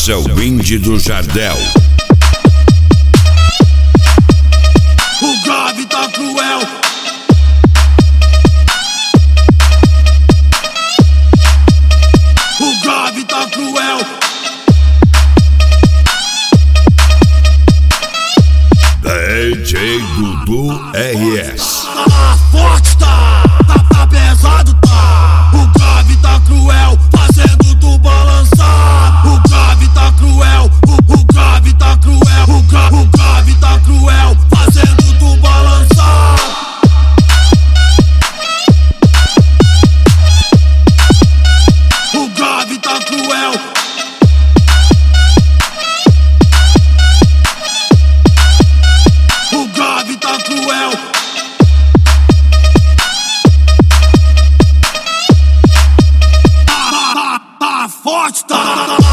Produção Indie do Jardel. O grave tá cruel. O grave tá cruel. DJ Dudu RS. Tá forte, tá pesado, tá. O grave tá cruel, fazendo tu balançar. O grave tá cruel, o grave tá cruel. O grave tá cruel, fazendo tu balançar. O grave tá cruel. O grave tá cruel. Tá forte, tá.